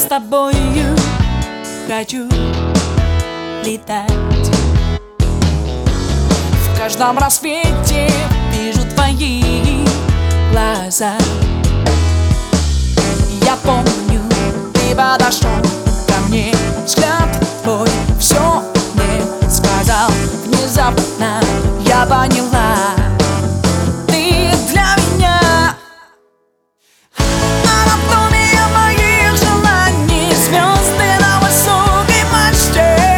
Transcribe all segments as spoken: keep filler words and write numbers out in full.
с тобою хочу летать. В каждом рассвете вижу твои глаза. Я помню, ты подошел ко мне, взгляд твой все мне сказал. Внезапно я поняла, ты для меня анатомия моих желаний, звезды на высокой мачте,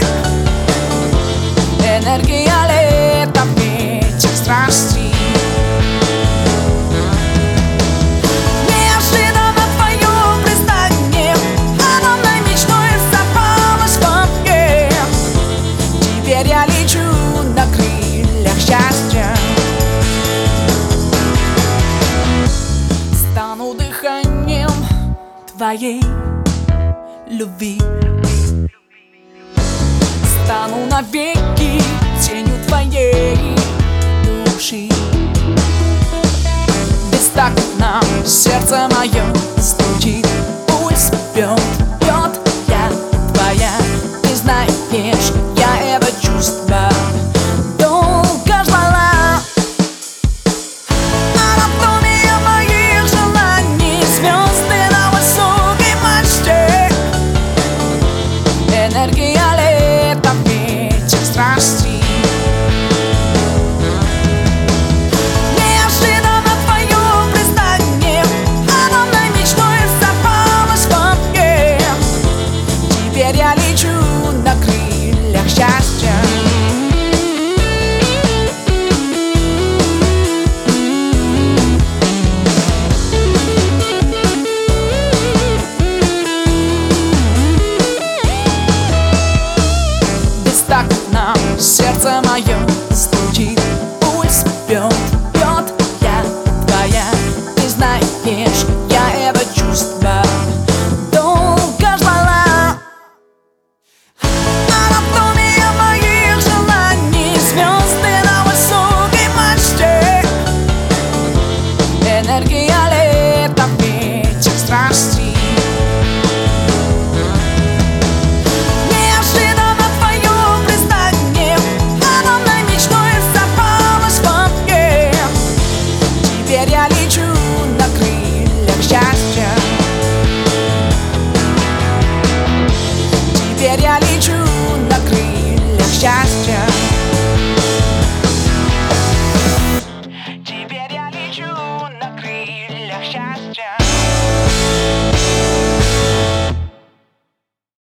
энергия лета, ветер страсти. Неожиданно твое признание огромной мечтой сорвалось во мне. Теперь я лечу на крыльях счастья. Стану дыханием твоей любви, стану навеки тенью твоей души. Бестактно сердце мое стучит, пульс бьет, бьет, я твоя. Ты знаешь, я это чувство долго ждала. Анатомия моих желаний, звезды на высокой мачте, энергия лета, ветер страсти. Неожиданно твое признание огромной мечтой сорвалось во мне. Теперь я лечу на крыльях счастья. Бестактно сердце мое стучит, пульс бьет, бьет, я твоя. Ты знаешь, я это чувство долго ждала. Анатомия моих желаний, звезды на высокой мачте, энергия лета, ветер страсти. Неожиданно твое признание огромной мечтой сорвалось во мне. Теперь я лечу на крыльях счастья. Теперь я лечу на крыльях счастья. Теперь я лечу на крыльях счастья.